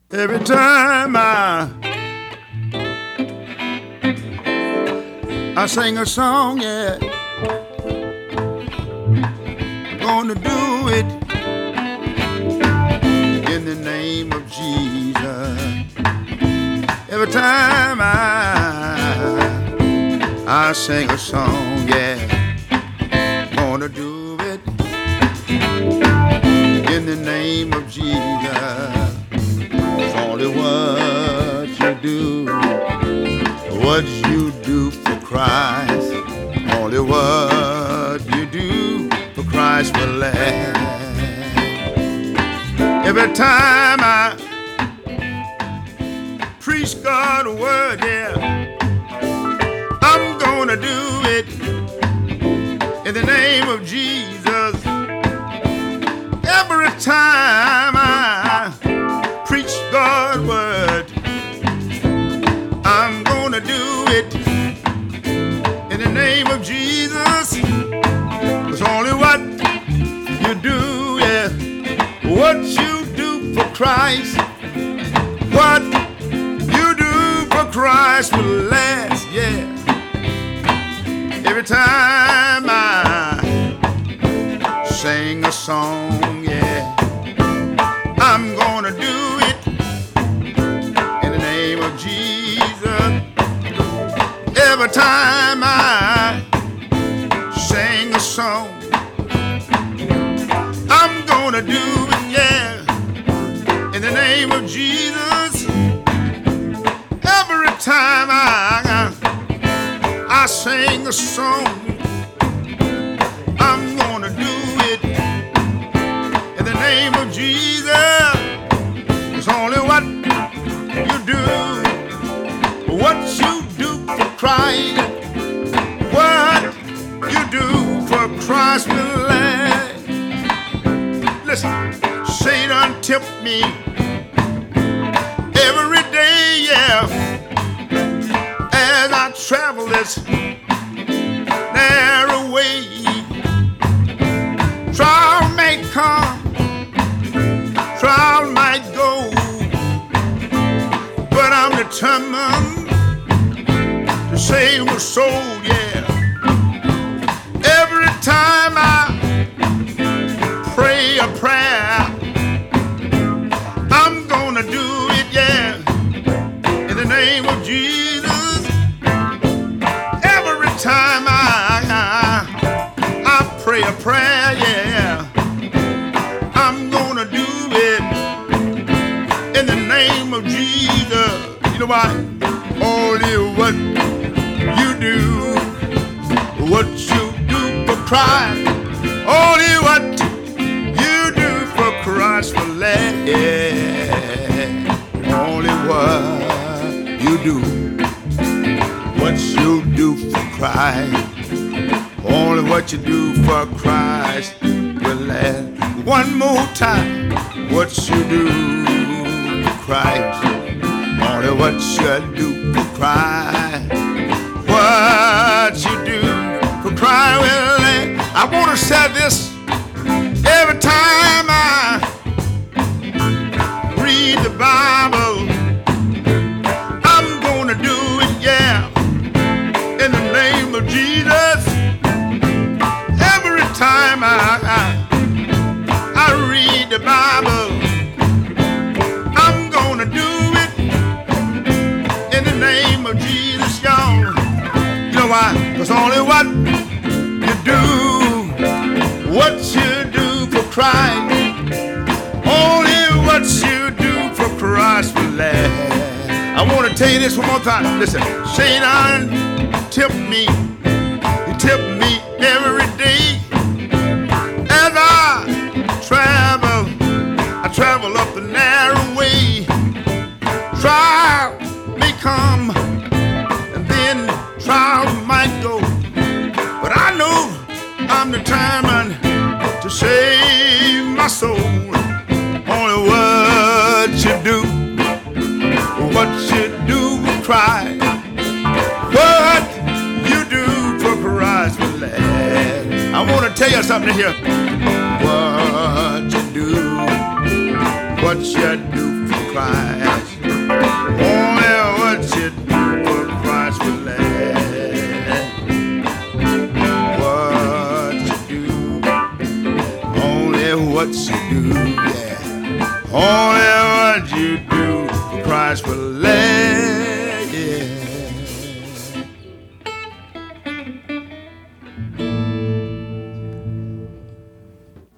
Every time I sing a song, yeah, gonna do it in the name of Jesus. Every time I sing a song, yeah, gonna do it in the name of Jesus. It's only what you do for Christ. Only what you do for Christ will last. Every time I preach God's word, yeah, I'm gonna do it in the name of Jesus. Every time I preach God's word, I'm gonna do it in the name of Jesus. It's only what you do, yeah, what you do for Christ. What you do for Christ will last, yeah. Every time I sing a song, yeah, I'm gonna do it in the name of Jesus. Every time I sing a song, I'm gonna do it, yeah, in the name of Jesus. Every time I sing a song, I'm gonna do it in the name of Jesus. It's only what you do for Christ. What you do for Christ will last. Listen, Satan tempt me every day, yeah, as I travel this narrow way. Trial may come, trial might go, but I'm determined to save my soul, yeah. Every time I pray a prayer, I'm gonna do it, yeah, in the name of Jesus. Every time I pray a prayer, yeah, I'm gonna do it in the name of Jesus. You know why? Only what you do for Christ. Only what you do for Christ will last. Yeah. Only what you do for Christ. Only what you do for Christ will last. One more time, what you do for Christ. Only what you do for Christ. What you do for Christ will last. I want to say this every time I read the Bible. I'm gonna do it, yeah, in the name of Jesus. Every time I read the Bible, I'm gonna do it in the name of Jesus, y'all. You know why? 'Cause only what you do for Christ, only what you do for Christ will last. I want to tell you this one more time. Listen, Satan tempt me. He tempt me every day as I travel up the narrow way. Trial may come and then trial might go, but I know I'm determined to save my soul. Only what you do for Christ. What you do for Christ will last. I want to tell you something here. What you do for Christ. Only what you do for Christ will last. What you do, only what you do, yeah. Only what you do for Christ will last.